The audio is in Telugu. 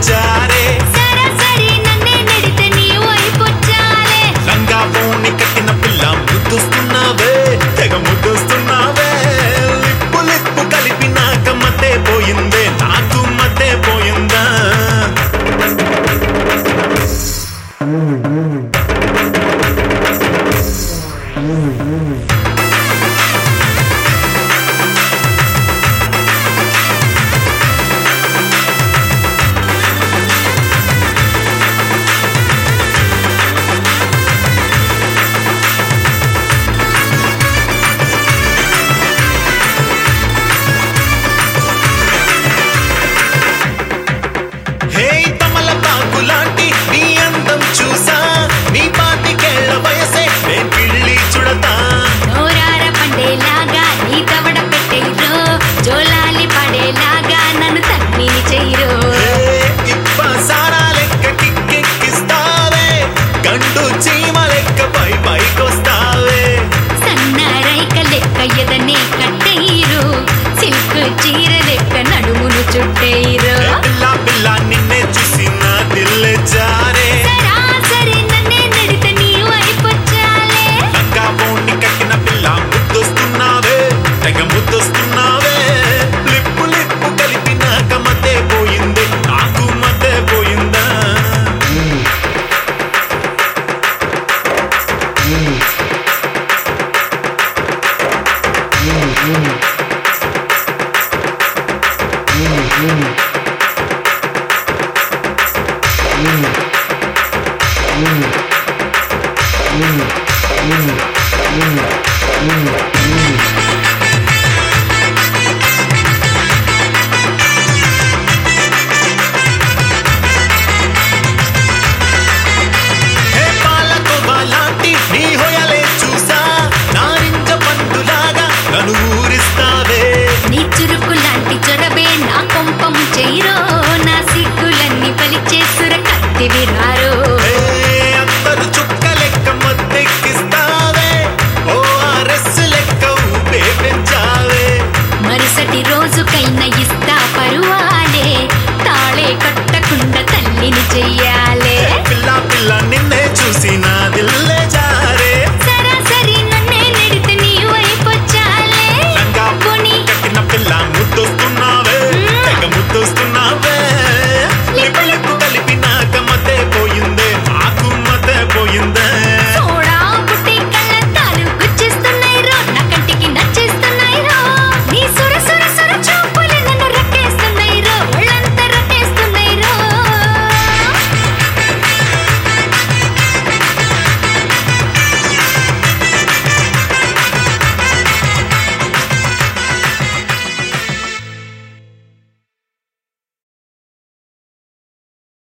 జారే సరాసరి నన్నే నెడితే నీ వైపొచ్చాలే లంగా పోని కట్టిన పిల్ల ముద్దుస్తున్నావే తెగ ముద్దుస్తున్నావే లిప్పు లిప్పు కలిపినాక మతే పోయిందే నాకు మతే పోయిందా హే తమలపాకు లాంటి నీ అందం చూసా నీ పాతికేళ్ల వయసే నేను పిల్లి చుడతా నోరార పండేలాగా నీ తవడ పెట్టేరో జోలాలి పడేలాగా నన్ను తన్నిని చెయ్యరో ఇప్ప సారా లెక్క కిక్కెక్కిస్తావే గండు చీమ లెక్క పైకొస్తావే సన్న రైక లెక్క ఎదనే కట్టేయరు సిల్క్ చీర లెక్క నడుమును చుట్టేయరు పిల్ల పిల్ల నిన్నే చూసి నా దిల్లే జారే సరాసరి నన్నే నెడితే నీ వైపొచ్చాలే లంగా పోని కట్టిన పిల్ల ముద్దొస్తున్నావే తెగ ముద్దొస్తున్నావే లిప్పు లిప్పు కలిపినాక మతే పోయింది నాకు మతే పోయిందా హే పాలకోవా లాంటి నీ హొయలే చూసా నారింజ పండులాగా నన్ను ఊరిస్తావే నీ చురుకు లాంటి చొరవే నా కొంపం చెయ్యరో నా సిగ్గులన్నీ పలిచే సుర కత్తివి రారో హే అందరు చుక్క లెక్క మత్తెక్కిస్తావే ఓ ఆర్ఎస్ లెక్క ఊపే పెంచావే మరుసటి రోజుకైనా ఇస్తా పరువాలే తాళే కట్టకుండా తల్లిని చెయ్య